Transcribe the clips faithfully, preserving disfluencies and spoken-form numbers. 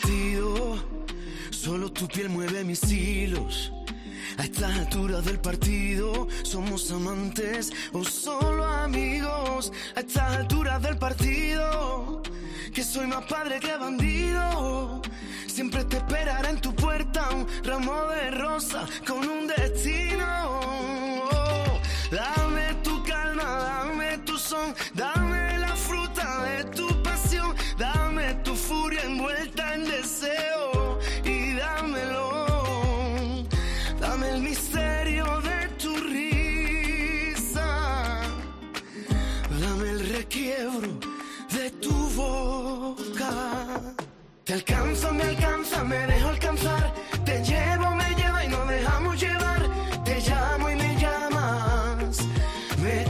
partido, solo tu piel mueve mis hilos. A estas alturas del partido, ¿somos amantes o solo amigos? A estas alturas del partido, que soy más padre que bandido. Siempre te esperaré en tu puerta un ramo de rosa con un destino. Oh, dame tu calma, dame tu son, dame la fruta de tu pasión, dame tu furia envuelta en deseo y dámelo. Dame el misterio de tu risa, dame el requiebro de tu boca. Te alcanza, me alcanza, me dejo alcanzar, te llevo, me lleva y nos dejamos llevar, te llamo y me llamas, me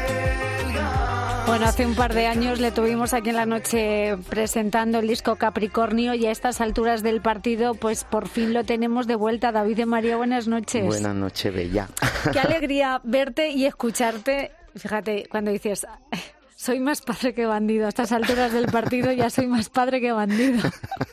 cuelgas. Bueno, hace un par de años le tuvimos aquí en la noche presentando el disco Capricornio y a estas alturas del partido, pues por fin lo tenemos de vuelta. David de María, buenas noches. Buenas noches, bella. Qué alegría verte y escucharte. Fíjate, cuando dices... Soy más padre que bandido. A estas alturas del partido ya soy más padre que bandido.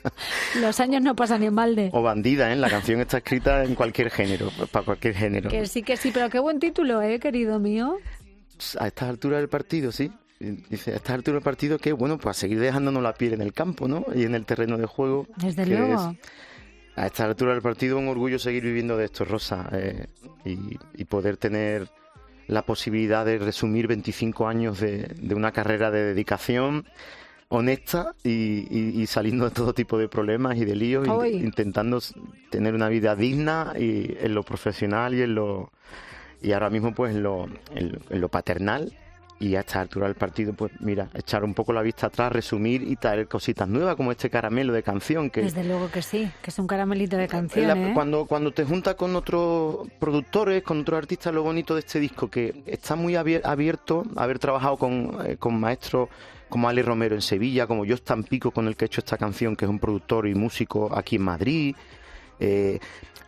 Los años no pasan en balde. O bandida, ¿eh? La canción está escrita en cualquier género, para cualquier género. Que sí, que sí, pero qué buen título, ¿eh, querido mío? A estas alturas del partido, sí. Dice, a estas alturas del partido que, bueno, pues a seguir dejándonos la piel en el campo, ¿no? Y en el terreno de juego. Desde luego. Es, a estas alturas del partido un orgullo seguir viviendo de esto, Rosa. Eh, y, y poder tener... la posibilidad de resumir veinticinco años de, de una carrera de dedicación honesta y, y, y saliendo de todo tipo de problemas y de líos, y, intentando tener una vida digna y en lo profesional y en lo y ahora mismo pues en lo, en, en lo paternal. Y a esta altura del partido, pues mira, echar un poco la vista atrás, resumir y traer cositas nuevas como este caramelo de canción. Que desde luego que sí, que es un caramelito de canción, la, ¿eh? Cuando, cuando te juntas con otros productores, con otros artistas, lo bonito de este disco, que está muy abierto, haber trabajado con, eh, con maestros como Ale Romero en Sevilla, como Jos Tampico, con el que he hecho esta canción, que es un productor y músico aquí en Madrid. Eh,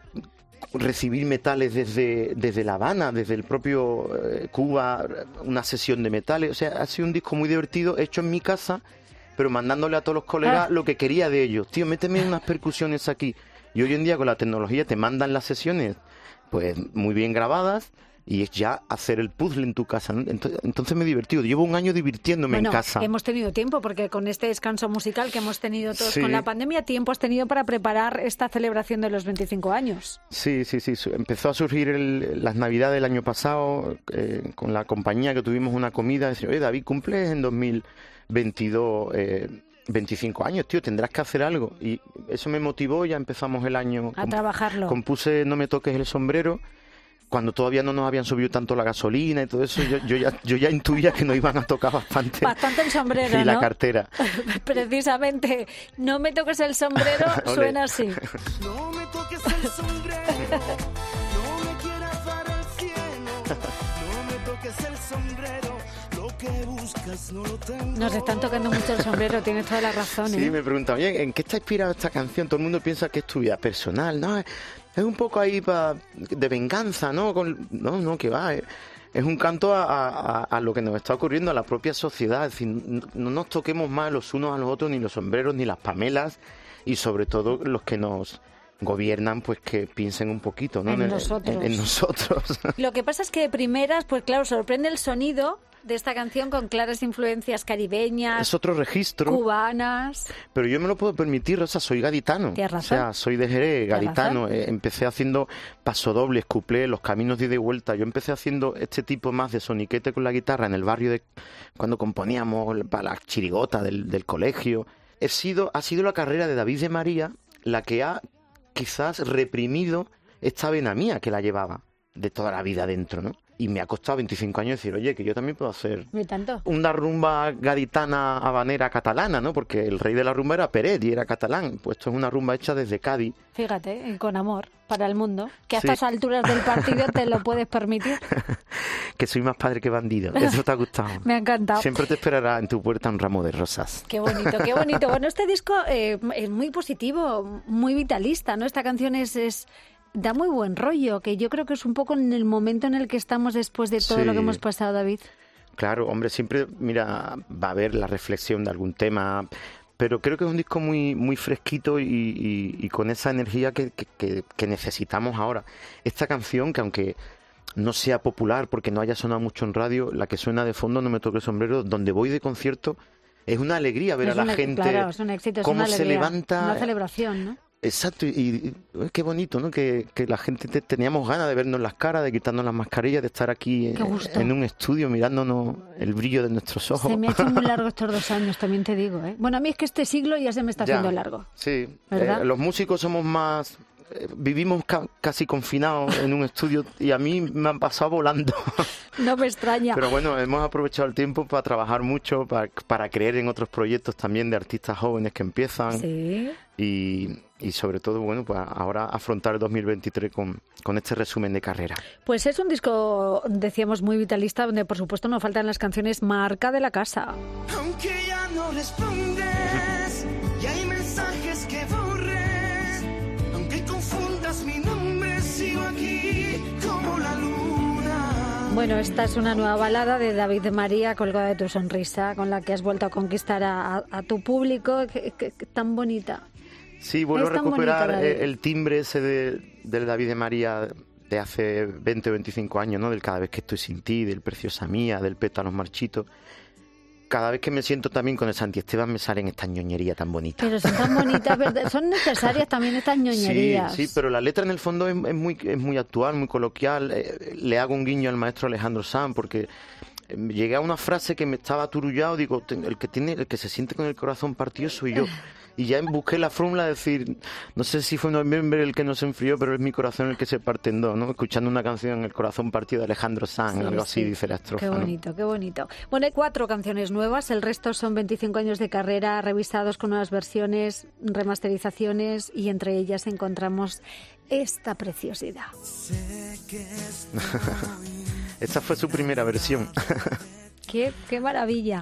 recibir metales desde, desde La Habana, desde el propio eh, Cuba, una sesión de metales. O sea, ha sido un disco muy divertido, hecho en mi casa, pero mandándole a todos los colegas ah. lo que quería de ellos. Tío, méteme unas percusiones aquí. Y hoy en día con la tecnología te mandan las sesiones pues muy bien grabadas, y es ya hacer el puzzle en tu casa, ¿no? Entonces, entonces me he divertido. Llevo un año divirtiéndome bueno, en casa. Hemos tenido tiempo, porque con este descanso musical que hemos tenido todos sí. con la pandemia, tiempo has tenido para preparar esta celebración de los veinticinco años. Sí, sí, sí. Empezó a surgir el, las Navidades del año pasado, eh, con la compañía que tuvimos una comida. Decía, oye, David, cumples en dos mil veintidós... Eh, veinticinco años, tío, tendrás que hacer algo. Y eso me motivó, ya empezamos el año. A trabajarlo. Compuse No me toques el sombrero, cuando todavía no nos habían subido tanto la gasolina y todo eso. Yo, yo, ya, yo ya intuía que nos iban a tocar bastante. Bastante el sombrero, y ¿no? la cartera. Precisamente, No me toques el sombrero suena así. No me toques el sombrero, no me quieras dar el cielo, no me toques el sombrero. Que buscas, no lo tengo. Nos están tocando mucho el sombrero, tienes toda la razón, ¿eh? Sí, me preguntan, oye, ¿en qué está inspirada esta canción? Todo el mundo piensa que es tu vida personal, ¿no? Es, es un poco ahí pa, de venganza, ¿no? Con, no, no, que va, es, es un canto a, a, a lo que nos está ocurriendo a la propia sociedad. Es decir, no, no nos toquemos más los unos a los otros, ni los sombreros, ni las pamelas, y sobre todo los que nos gobiernan, pues que piensen un poquito, ¿no? En, en nosotros. En, en nosotros. Lo que pasa es que de primeras, pues claro, sorprende el sonido de esta canción con claras influencias caribeñas, es otro registro, cubanas. Pero yo me lo puedo permitir, Rosa, soy gaditano. Tienes razón. O sea, soy de Jerez, gaditano. Eh, empecé haciendo pasodobles, cuplés, los caminos de ida y vuelta. Yo empecé haciendo este tipo más de soniquete con la guitarra en el barrio de cuando componíamos para las chirigotas del, del colegio. He sido, ha sido la carrera de David de María la que ha quizás reprimido esta vena mía que la llevaba de toda la vida dentro, ¿no? Y me ha costado veinticinco años decir, oye, que yo también puedo hacer tanto? una rumba gaditana, habanera, catalana, ¿no? Porque el rey de la rumba era Peret y era catalán. Pues esto es una rumba hecha desde Cádiz. Fíjate, con amor para el mundo, que a sí. estas alturas del partido te lo puedes permitir. Que soy más padre que bandido. Eso te ha gustado. Me ha encantado. Siempre te esperará en tu puerta un ramo de rosas. Qué bonito, qué bonito. Bueno, este disco eh, es muy positivo, muy vitalista, ¿no? Esta canción es... es... da muy buen rollo, que yo creo que es un poco en el momento en el que estamos después de todo sí. lo que hemos pasado, David. Claro, hombre, siempre, mira, va a haber la reflexión de algún tema, pero creo que es un disco muy muy fresquito y, y, y con esa energía que, que, que, que necesitamos ahora. Esta canción, que aunque no sea popular porque no haya sonado mucho en radio, la que suena de fondo, No me toque el sombrero, donde voy de concierto, es una alegría ver es a la un, gente claro, es un éxito, es cómo una se alegría, levanta. Una celebración, ¿no? Exacto, y, y qué bonito, ¿no? Que, que la gente te, teníamos ganas de vernos las caras, de quitarnos las mascarillas, de estar aquí en, en un estudio mirándonos el brillo de nuestros ojos. Se me ha hecho muy largo estos dos años, también te digo, ¿eh? Bueno, a mí es que este siglo ya se me está ya, haciendo largo. Sí, ¿verdad? Eh, los músicos somos más... Eh, vivimos ca- casi confinados en un estudio y a mí me han pasado volando. No me extraña. Pero bueno, hemos aprovechado el tiempo para trabajar mucho, para, para creer en otros proyectos también de artistas jóvenes que empiezan. Sí. Y, y sobre todo, bueno, pues ahora afrontar el dos mil veintitrés con, con este resumen de carrera. Pues es un disco, decíamos, muy vitalista, donde por supuesto no faltan las canciones marca de la casa. Aunque ya no respondes y hay mensajes que borres, aunque confundas mi nombre, sigo aquí como la luna. Bueno, esta es una nueva balada de David de María, Colgada de tu sonrisa, con la que has vuelto a conquistar a, a, a tu público. Qué, qué, qué tan bonita. Sí, vuelvo Es a tan recuperar bonito, el, el timbre ese de, del David de María de hace veinte o veinticinco años, ¿no? Del Cada vez que estoy sin ti, del Preciosa mía, del Pétalos marchitos. Cada vez que me siento también con el Santi Esteban me salen estas ñoñerías tan bonitas. Pero son tan bonitas, ¿verdad? Son necesarias también estas ñoñerías. Sí, sí, pero la letra en el fondo es, es, muy, es muy actual, muy coloquial. Eh, le hago un guiño al maestro Alejandro Sanz porque llegué a una frase que me estaba aturullado, digo, el que tiene, el que se siente con el corazón partido soy yo. Y ya busqué la fórmula de decir, no sé si fue noviembre el que nos enfrió, pero es mi corazón el que se parte en dos, ¿no? Escuchando una canción, El corazón partido de Alejandro Sanz, sí, algo así, sí, dice la estrofa. Qué bonito, ¿no? Qué bonito. Bueno, hay cuatro canciones nuevas, el resto son veinticinco años de carrera, revisados con nuevas versiones, remasterizaciones, y entre ellas encontramos esta preciosidad. Esta fue su primera versión. qué, qué maravilla.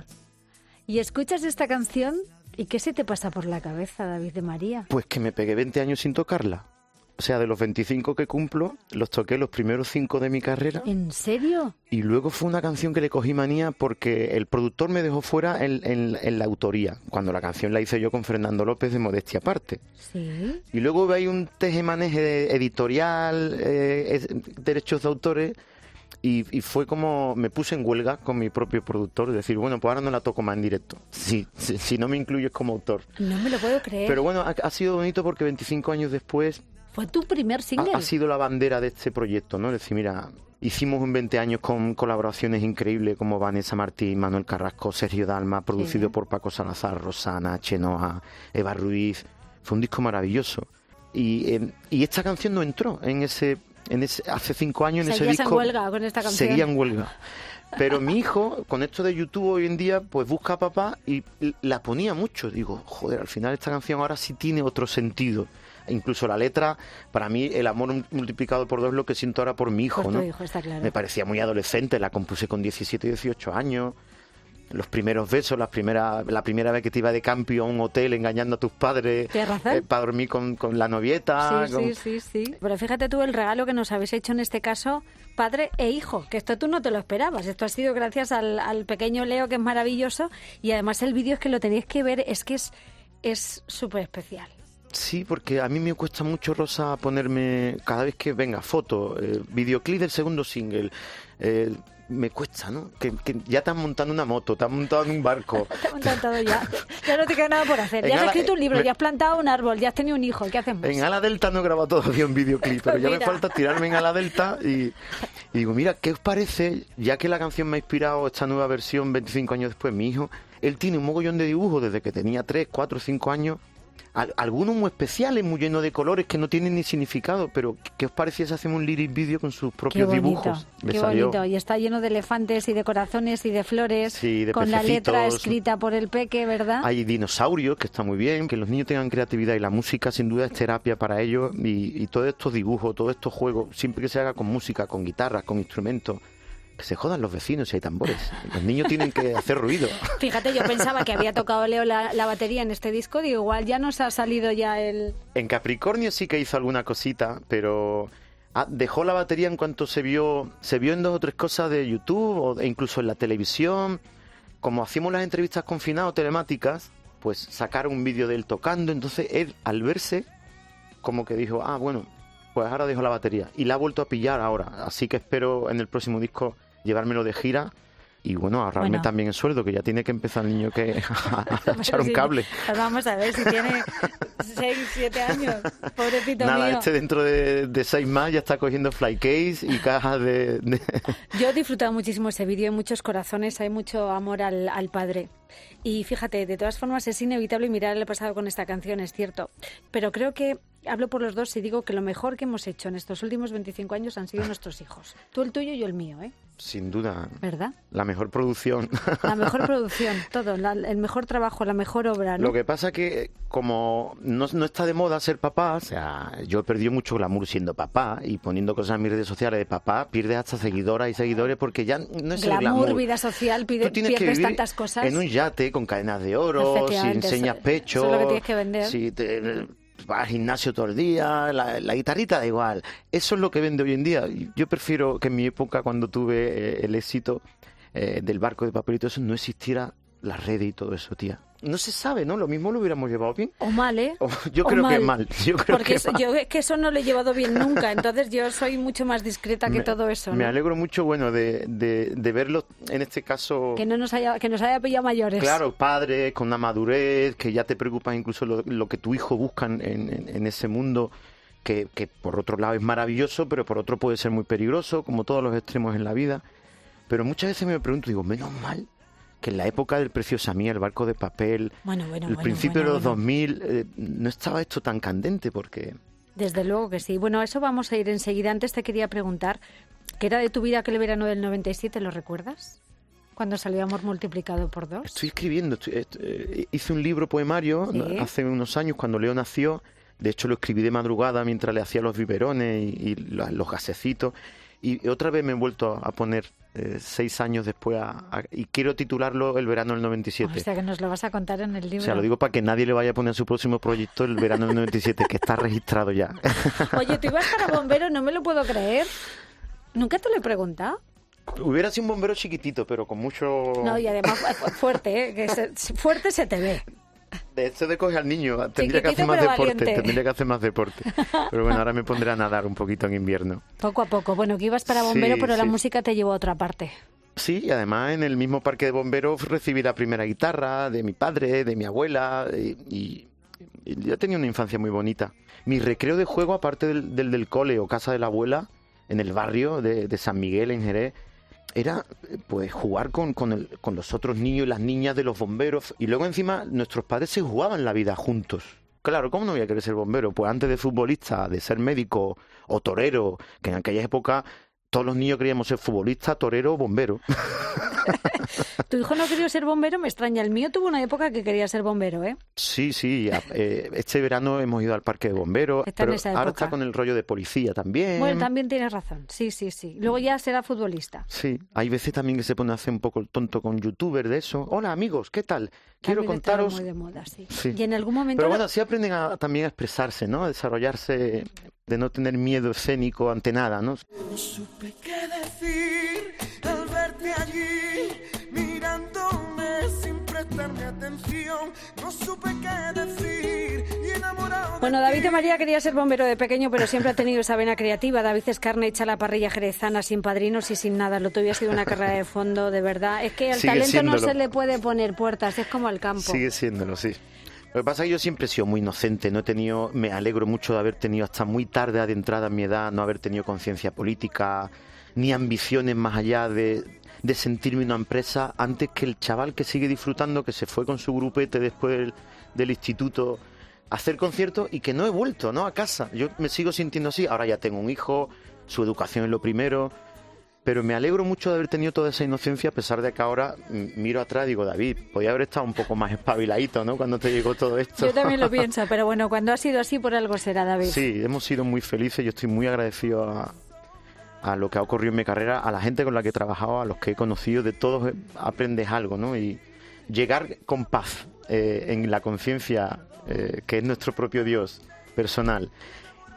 ¿Y escuchas esta canción? ¿Y qué se te pasa por la cabeza, David de María? Pues que me pegué veinte años sin tocarla. O sea, de los veinticinco que cumplo, los toqué los primeros cinco de mi carrera. ¿En serio? Y luego fue una canción que le cogí manía porque el productor me dejó fuera en, en, en la autoría, cuando la canción la hice yo con Fernando López de Modestia Aparte. Sí. Y luego hay un tejemaneje editorial, eh, derechos de autores... Y, y fue como, me puse en huelga con mi propio productor, decir, bueno, pues ahora no la toco más en directo, si, si, si no me incluyes como autor. No me lo puedo creer. Pero bueno, ha, ha sido bonito porque veinticinco años después... Fue tu primer single. Ha, ha sido la bandera de este proyecto, ¿no? Es decir, mira, hicimos en veinte años con colaboraciones increíbles como Vanessa Martín, Manuel Carrasco, Sergio Dalma, producido sí. por Paco Salazar, Rosana, Chenoa, Eva Ruiz. Fue un disco maravilloso. Y, eh, y esta canción no entró en ese... En ese, hace cinco años en ese disco en huelga con esta canción. Seguía en huelga. Pero mi hijo, con esto de YouTube hoy en día, pues busca a papá y la ponía mucho. Digo, joder, al final esta canción ahora sí tiene otro sentido. Incluso la letra, para mí, el amor multiplicado por dos es lo que siento ahora por mi hijo, por ¿no? Tu hijo, está claro. Me parecía muy adolescente, la compuse con diecisiete, dieciocho años. Los primeros besos, las primera, la primera vez que te iba de campio a un hotel engañando a tus padres eh, para dormir con, con la novieta. Sí, con... sí, sí, sí. Pero fíjate tú el regalo que nos habéis hecho en este caso, padre e hijo, que esto tú no te lo esperabas. Esto ha sido gracias al, al pequeño Leo, que es maravilloso, y además el vídeo es que lo tenéis que ver, es que es es súper especial. Sí, porque a mí me cuesta mucho, Rosa, ponerme cada vez que venga foto, eh, videoclip del segundo single. Eh, me cuesta, ¿no? Que, que ya te has montado una moto, te has montado en un barco. Te has montado todo ya. Ya no te queda nada por hacer. En ya has ala, escrito un libro, me, ya has plantado un árbol, ya has tenido un hijo. ¿Qué hacemos? En Ala Delta no he grabado todavía un videoclip, pero ya me falta tirarme en Ala Delta y, y digo, mira, ¿qué os parece? Ya que la canción me ha inspirado esta nueva versión veinticinco años después, mi hijo, él tiene un mogollón de dibujos desde que tenía tres, cuatro, cinco años. Algunos muy especiales, muy llenos de colores que no tienen ni significado, pero ¿qué os parecía si hacemos un lyric video con sus propios qué bonito, dibujos? Le qué salió. Bonito, y está lleno de elefantes y de corazones y de flores, sí, de con pececitos. La letra escrita por el peque, ¿verdad? Hay dinosaurios, que está muy bien, que los niños tengan creatividad y la música sin duda es terapia para ellos y, y todos estos dibujos, todos estos juegos, siempre que se haga con música, con guitarras, con instrumentos. Que se jodan los vecinos si hay tambores. Los niños tienen que hacer ruido. Fíjate, yo pensaba que había tocado Leo la, la batería en este disco. Digo, igual ya nos ha salido ya el... En Capricornio sí que hizo alguna cosita, pero ah, dejó la batería en cuanto se vio se vio en dos o tres cosas de YouTube o incluso en la televisión. Como hacíamos las entrevistas confinadas telemáticas, pues sacaron un vídeo de él tocando, entonces él al verse como que dijo, ah, bueno, pues ahora dejo la batería, y la ha vuelto a pillar ahora, así que espero en el próximo disco llevármelo de gira. Y bueno, ahorrarme Bueno. también el sueldo, que ya tiene que empezar el niño que a, a echar un Sí, cable. pues vamos a ver si tiene seis, siete años, pobrecito Nada, mío. este dentro de, de seis más ya está cogiendo flycase y cajas de... de... Yo he disfrutado muchísimo ese vídeo, en muchos corazones, hay mucho amor al, al padre. Y fíjate, de todas formas es inevitable mirar el pasado con esta canción, es cierto. Pero creo que hablo por los dos y digo que lo mejor que hemos hecho en estos últimos veinticinco años han sido nuestros hijos. Tú el tuyo y yo el mío, ¿eh? Sin duda, ¿Verdad? la mejor producción. La mejor producción, todo, la- el mejor trabajo, la mejor obra, ¿no? Lo que pasa que como no, no está de moda ser papá, o sea, yo he perdido mucho glamour siendo papá y poniendo cosas en mis redes sociales de papá, pierdes hasta seguidoras y seguidores porque ya no es el Glamour, glamour. vida social, pide- Tú tienes que pierdes vivir tantas cosas. en un yate con cadenas de oro, si Efectivamente, enseñas eso- pecho, eso es lo que tienes que vender. si te vas al gimnasio todo el día, la, la guitarrita da igual. Eso es lo que vende hoy en día. Yo prefiero que en mi época, cuando tuve eh, el éxito eh, del barco de papel y todo eso, no existiera las redes y todo eso, tía. No se sabe, ¿no? Lo mismo lo hubiéramos llevado bien. O mal, ¿eh? O- yo O creo mal. que mal. Yo creo Porque que eso- mal. yo es que eso no lo he llevado bien nunca, entonces yo soy mucho más discreta que Me- todo eso, Me ¿no? alegro mucho, bueno, de, de, de verlo, en este caso... Que no nos haya, que nos haya pillado mayores. Claro, padres con una madurez, que ya te preocupas incluso lo, lo que tu hijo busca en, en- en ese mundo, que, que por otro lado es maravilloso, pero por otro puede ser muy peligroso, como todos los extremos en la vida. Pero muchas veces me pregunto, digo, menos mal que en la época del Preciosa Mía, el barco de papel, Bueno, bueno, el bueno, principio bueno, de los bueno. dos mil, eh, no estaba esto tan candente, porque... Desde luego que sí. Bueno, a eso vamos a ir enseguida. Antes te quería preguntar, ¿qué era de tu vida aquel verano del noventa y siete? ¿Lo recuerdas? Cuando salió Amor multiplicado por dos. Estoy escribiendo, estoy- est- eh, hice un libro poemario Sí. ¿no? hace unos años cuando Leo nació, de hecho lo escribí de madrugada mientras le hacía los biberones y, y la- los gasecitos, y otra vez me he vuelto a, a poner eh, seis años después a- a- y quiero titularlo El verano del noventa y siete. O sea, que nos lo vas a contar en el libro. O sea, lo digo para que nadie le vaya a poner a su próximo proyecto El verano del noventa y siete, que está registrado ya. Oye, ¿tú ibas para bombero? No me lo puedo creer. ¿Nunca te lo he preguntado? Hubiera sido un bombero chiquitito, pero con mucho... No, y además fu- fuerte, ¿eh? Que se- fuerte se te ve. De esto de coger al niño, tendría que hacer Chiquitito, más pero deporte, valiente. tendría que hacer más deporte. Pero bueno, ahora me pondré a nadar un poquito en invierno. Poco a poco. Bueno, que ibas para bombero, Sí, pero la sí. música te llevó a otra parte. Sí, y además en el mismo parque de bomberos recibí la primera guitarra de mi padre, de mi abuela, y, y- y yo tenía una infancia muy bonita. Mi recreo de juego, aparte del, del, del cole o casa de la abuela, en el barrio de, de San Miguel, en Jerez, era eh, pues jugar con, con, el- con los otros niños y las niñas de los bomberos. Y luego encima nuestros padres se jugaban la vida juntos. Claro, ¿cómo no voy a querer ser bombero? Pues antes de futbolista, de ser médico o torero, que en aquella época todos los niños queríamos ser futbolista, torero o bombero. Tu hijo no quería ser bombero, me extraña. El mío tuvo una época que quería ser bombero, ¿eh? Sí, sí. a- eh, este verano hemos ido al parque de bomberos, Está en pero esa ahora época. está con el rollo de policía también. Bueno, también tienes razón. Sí, sí, sí. Luego ya será futbolista. Sí, hay veces también que se pone a hacer un poco el tonto con youtubers de eso. Hola amigos, ¿qué tal? Quiero También está contaros... muy de moda, sí. Sí. Y en algún momento... Pero lo- bueno, así aprenden a, también a expresarse, ¿no? A desarrollarse, de no tener miedo escénico ante nada, ¿no? No supe qué decir al verte allí, mirándome sin prestarme atención. No supe qué decir y enamorado de Bueno, David ti. de María quería ser bombero de pequeño, pero siempre ha tenido esa vena creativa. David Escarne echa la parrilla jerezana sin padrinos y sin nada. Lo tuyo ha sido una carrera de fondo, de verdad. Es que al Sigue talento no siéndolo. se le puede poner puertas, es como al campo. Sigue siéndolo, sí. Lo que pasa es que yo siempre he sido muy inocente, no he tenido, me alegro mucho de haber tenido hasta muy tarde adentrada en mi edad, no haber tenido conciencia política, ni ambiciones más allá de, de sentirme una empresa, antes que el chaval que sigue disfrutando, que se fue con su grupete después del, del instituto a hacer conciertos y que no he vuelto, ¿no? A casa. Yo me sigo sintiendo así, ahora ya tengo un hijo, su educación es lo primero. Pero me alegro mucho de haber tenido toda esa inocencia, a pesar de que ahora mm, miro atrás y digo, David, podía haber estado un poco más espabiladito, ¿no? Cuando te llegó todo esto. Yo también lo pienso, pero bueno, cuando ha sido así, por algo será, David. Sí, hemos sido muy felices. Yo estoy muy agradecido a, a lo que ha ocurrido en mi carrera, a la gente con la que he trabajado, a los que he conocido. De todos eh, aprendes algo, ¿no? Y llegar con paz eh, en la conciencia, eh, que es nuestro propio Dios personal,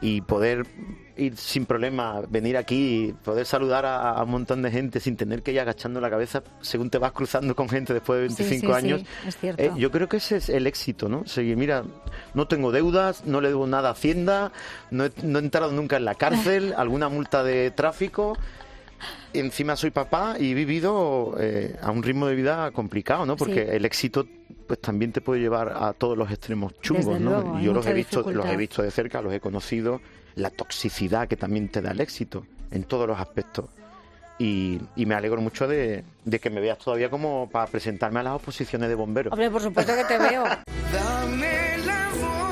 y poder ir sin problema, venir aquí y poder saludar a, a un montón de gente sin tener que ir agachando la cabeza según te vas cruzando con gente después de veinticinco sí, sí, años. Sí, es cierto. Eh, yo creo que ese es el éxito, ¿no? Seguir, mira, no tengo deudas, no le debo nada a Hacienda, no he, no he entrado nunca en la cárcel, alguna multa de tráfico. Encima soy papá y he vivido eh, a un ritmo de vida complicado, ¿no? Porque sí. el éxito pues también te puede llevar a todos los extremos chungos, Desde ¿no? luego, y yo los he visto, dificultad. los he visto de cerca, los he conocido, la toxicidad que también te da el éxito en todos los aspectos. Y, y me alegro mucho de, de que me veas todavía como para presentarme a las oposiciones de bomberos. Hombre, por supuesto que te veo. Dame la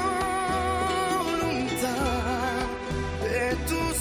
voluntad de tu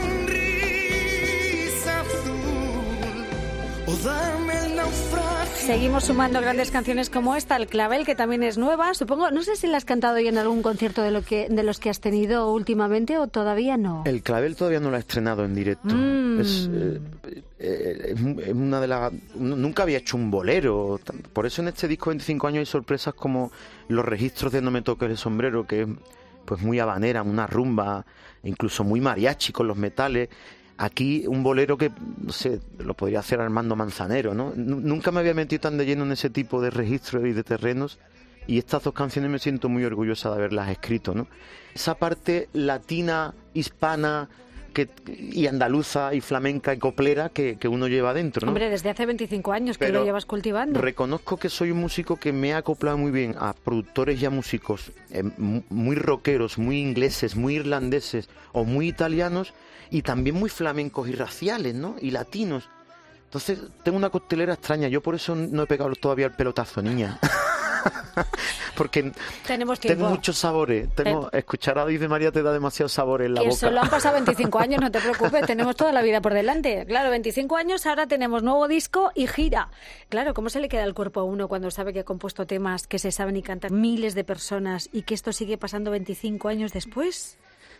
sonrisa azul, o dame el naufragio. Seguimos sumando grandes canciones como esta, El Clavel, que también es nueva. Supongo, no sé si la has cantado ya en algún concierto de lo que de los que has tenido últimamente o todavía no. El Clavel todavía no lo he estrenado en directo. Mm. Es, eh, eh, es una de las... Nunca había hecho un bolero. Por eso en este disco veinticinco años hay sorpresas como los registros de No me toques el sombrero, que es pues muy habanera, una rumba, incluso muy mariachi con los metales. Aquí un bolero que, no sé, lo podría hacer Armando Manzanero, ¿no? Nunca me había metido tan de lleno en ese tipo de registros y de terrenos, y estas dos canciones me siento muy orgullosa de haberlas escrito, ¿no? Esa parte latina, hispana que, y andaluza y flamenca y coplera que, que uno lleva dentro, ¿no? Hombre, desde hace veinticinco años que Pero lo llevas cultivando. Reconozco que soy un músico que me ha acoplado muy bien a productores y a músicos eh, muy rockeros, muy ingleses, muy irlandeses o muy italianos, y también muy flamencos y raciales, ¿no? Y latinos. Entonces, tengo una costelera extraña. Yo por eso no he pegado todavía el pelotazo, niña. Porque Tenemos tiempo. tengo muchos sabores. Tengo, Ten... Escuchar a David de María te da demasiado sabor en la que boca. solo han pasado veinticinco años, no te preocupes. Tenemos toda la vida por delante. Claro, veinticinco años, ahora tenemos nuevo disco y gira. Claro, ¿cómo se le queda el cuerpo a uno cuando sabe que ha compuesto temas que se saben y cantan miles de personas y que esto sigue pasando veinticinco años después?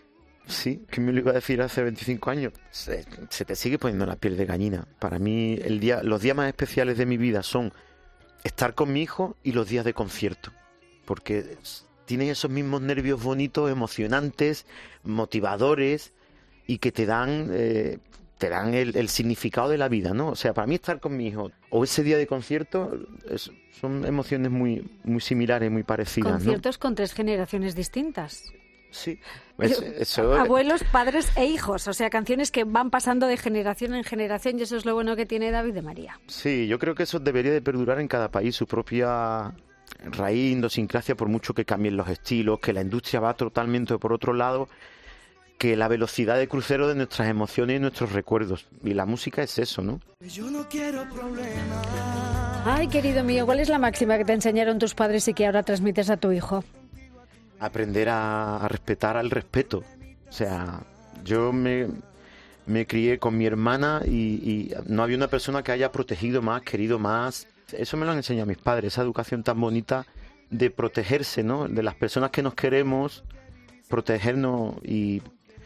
Sí, ¿qué me lo iba a decir hace veinticinco años? Se, se te sigue poniendo la piel de gallina. Para mí, el día, los días más especiales de mi vida son estar con mi hijo y los días de concierto. Porque tienen esos mismos nervios bonitos, emocionantes, motivadores, y que te dan, eh, te dan el, el significado de la vida, ¿no? O sea, para mí estar con mi hijo o ese día de concierto es, son emociones muy, muy similares, muy parecidas, Conciertos, ¿no? con tres generaciones distintas. Sí. Es, eso... Abuelos, padres e hijos, o sea, canciones que van pasando de generación en generación, y eso es lo bueno que tiene David de María. Sí, yo creo que eso debería de perdurar en cada país, su propia raíz, idiosincrasia, por mucho que cambien los estilos, que la industria va totalmente por otro lado, que la velocidad de crucero de nuestras emociones y nuestros recuerdos. Y la música es eso, ¿no? Yo no quiero problemas. Ay, querido mío, ¿cuál es la máxima que te enseñaron tus padres y que ahora transmites a tu hijo? Aprender a, a respetar al respeto. O sea, yo me, me crié con mi hermana y, y no había una persona que haya protegido más, querido más. Eso me lo han enseñado mis padres, esa educación tan bonita de protegerse, ¿no? De las personas que nos queremos, protegernos. Y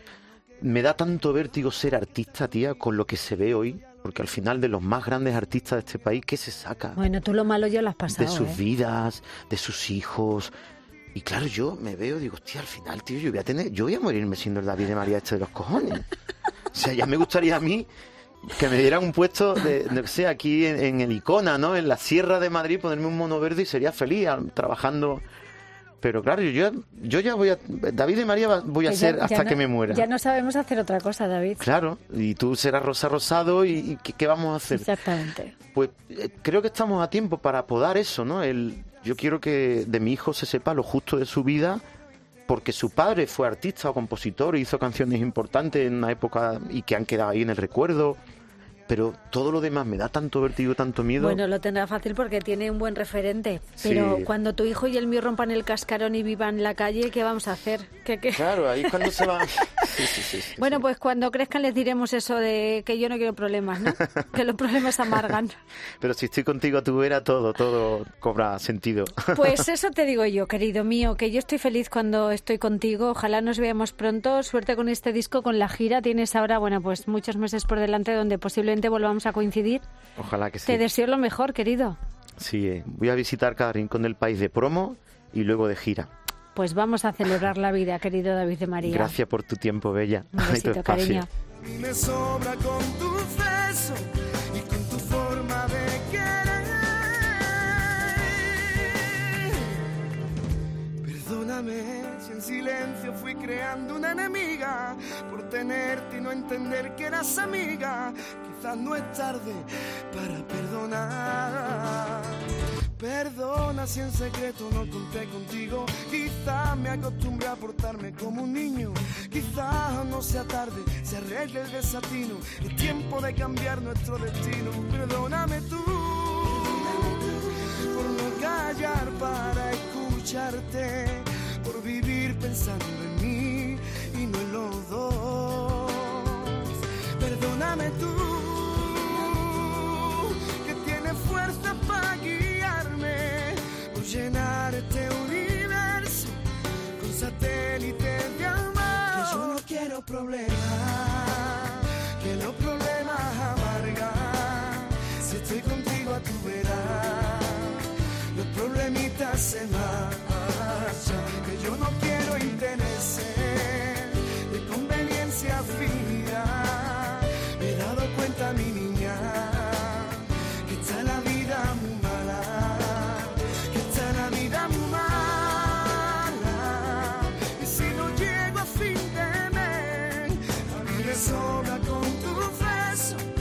me da tanto vértigo ser artista, tía, con lo que se ve hoy, porque al final de los más grandes artistas de este país, ¿qué se saca? Bueno, tú lo malo ya lo has pasado, de sus ¿eh? vidas, de sus hijos. Y claro, yo me veo, digo, hostia, al final, tío, yo voy a tener, yo voy a morirme siendo el David de María este de los cojones. O sea, ya me gustaría a mí que me dieran un puesto de, no sé, aquí en, en el Icona, ¿no? En la Sierra de Madrid, ponerme un mono verde y sería feliz trabajando. Pero claro, yo, yo ya voy a... David de María voy a Que ser ya- hasta ya no- que me muera. Ya no sabemos hacer otra cosa, David. Claro, y tú serás Rosa Rosado y, y ¿qué, qué vamos a hacer? Exactamente. Pues eh, creo que estamos a tiempo para podar eso, ¿no? El, yo quiero que de mi hijo se sepa lo justo de su vida, porque su padre fue artista o compositor y hizo canciones importantes en una época y que han quedado ahí en el recuerdo. Pero todo lo demás me da tanto vértigo, tanto miedo. Bueno, lo tendrá fácil porque tiene un buen referente. Pero Sí. cuando tu hijo y el mío rompan el cascarón y vivan en la calle, ¿qué vamos a hacer? ¿Qué, qué? Claro, ahí es cuando se va... Sí, sí, sí, sí, Bueno, sí. pues cuando crezcan les diremos eso de que yo no quiero problemas, ¿no? Que los problemas amargan. Pero si estoy contigo a tu vera, todo, todo cobra sentido. Pues eso te digo yo, querido mío, que yo estoy feliz cuando estoy contigo. Ojalá nos veamos pronto. Suerte con este disco, con la gira. Tienes ahora, bueno, pues muchos meses por delante donde posiblemente volvamos a coincidir. Ojalá que sí. Te deseo lo mejor, querido. Sí, eh, voy a visitar cada rincón del país de promo y luego de gira. Pues vamos a celebrar la vida, querido David de María. Gracias por tu tiempo, Bella. Un besito, cariño. Y me sobra con tu beso y con tu forma de querer. Perdóname si en silencio fui creando una enemiga por tenerte y no entender que eras amiga. Quizás no es tarde para perdonar. Perdona si en secreto no conté contigo. Quizás me acostumbré a portarme como un niño. Quizás no sea tarde, se arregle el desatino. Es tiempo de cambiar nuestro destino. Perdóname tú por no callar para escucharte, por vivir pensando en mí y no en los dos. Perdóname tú que tienes fuerza para guiarme, por llenar este universo con satélites de amor. Que yo no quiero problemas, que los problemas amargan. Si estoy contigo a tu verás, los problemitas se marchan. Que yo no quiero intereses de conveniencia fría. Me he dado cuenta, mi niña, que está la vida muy mala, que está la vida muy mala. Y si no llego a fin de mes, a mí me sobra con tu beso